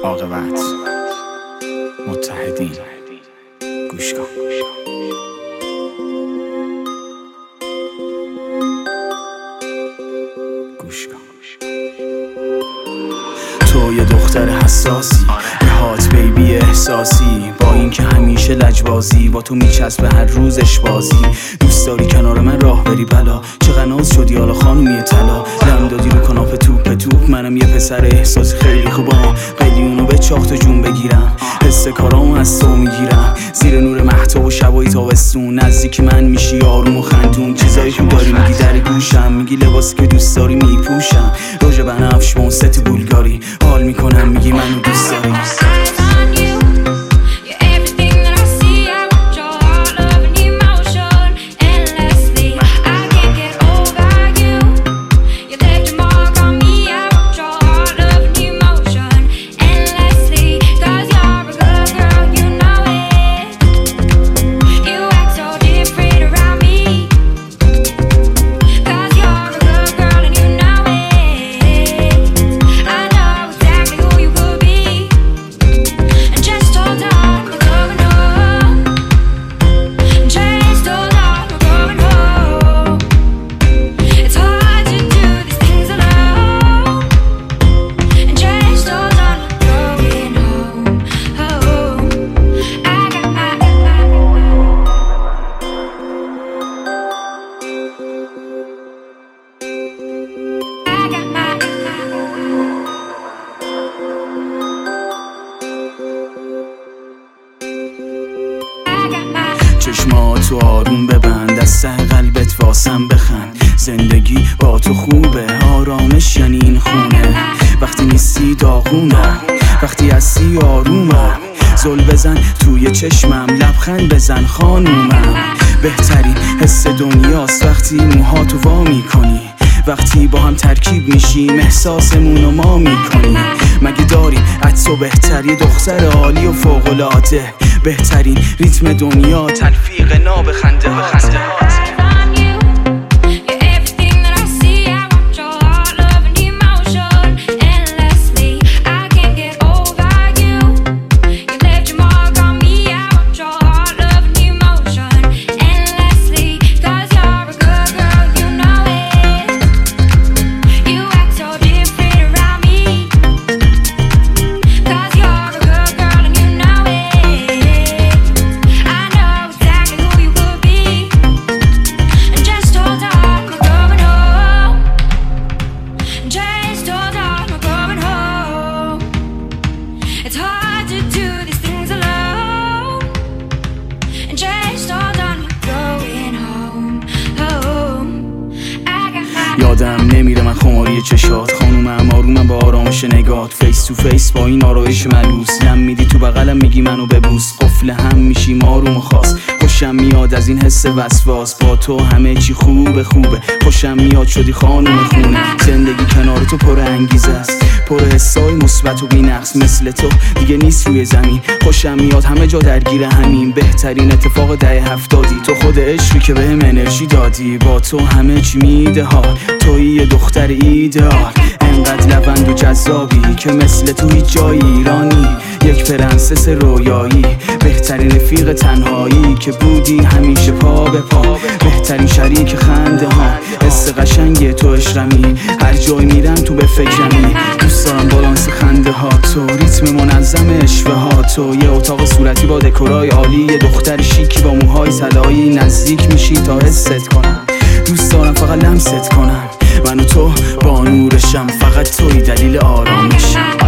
عاقبت متحدین. گوش کن. گوش کن. تو یه دختر حساسی، یه هات بیبی احساسی، با اینکه همیشه لجبازی، با تو میچسبه هر روزش بازی. دوست داری کنار من راه بری بلا، چقدر ناز شدی حالا خانومی طلا. لم دادی رو کناپ توپ، منم یه پسر احساسی خیلی خوبم، قیلی اونو به چاخت و جون بگیرم. حس کارامو از تو میگیرم، زیر نور مهتاب و شبای تابستون نزدیک من میشی آروم و خندون. چیزایی که داری میگی در گوشم، میگی لباسی که دوست داری میپوشم. روژ بنفش با اون ست بولگاری حال میکنم، میگی منو دوست داری. چشماتو آروم ببند، از ته قلبت واسم بخند. زندگی با تو خوبه، آرامش یعنی این خونه. وقتی نیستی داغونم، وقتی هستی آرومم. زل بزن توی چشمم، لبخند بزن خانومم. بهترین حس دنیاست وقتی موهاتو وا میکنی، وقتی با هم ترکیب میشیم احساسمونو ما میکنیم. مگه داریم از تو بهتر، یه دختر عالی و فوق‌العاده. بهترین ریتم دنیا، تلفیق ناب خنده هات. یادم نمیره من خماری چشات، خانومم آرومم با آرامش نگات. فیس تو فیس با این آرایش ملوس، لم میدی تو بغلم میگی منو ببوس. قفل هم میشیم آروم و خاص، خوشم میاد از این حس وسواس. با تو همه چی خوبه، خوشم میاد شدی خانوم خونه. زندگی کنار تو پر انگیزه است، پر حسای مثبت و بی‌نقص. مثل تو دیگه نیست روی زمین، خوشم میاد همه جا درگیر همین. بهترین اتفاق دهه 70، تو خود عشقی که بهم انرژی دادی. با تو همه چی میده حال، توی یه دختر ایدئال. انقدر لبند و جذابی که مثل تو هیچ جای ایرانی. یک پرنسس رویایی، بهترین رفیق تنهایی که بودی همیشه پا به پا. بهترین شریک خنده ها، حس قشنگ تو عشقمی. هر جای میرم تو به فکرمی، دوست دارم بالانس خنده ها تو، ریتم منظم اشوه ها تو. یه اتاق صورتی با دکورای عالی، یه دختر شیکی با موهای طلایی. نزدیک میشی تا حست کنم، دوست دارم فقط لمست کنم. من و تو با نورشم، فقط توی دلیل آرامشم.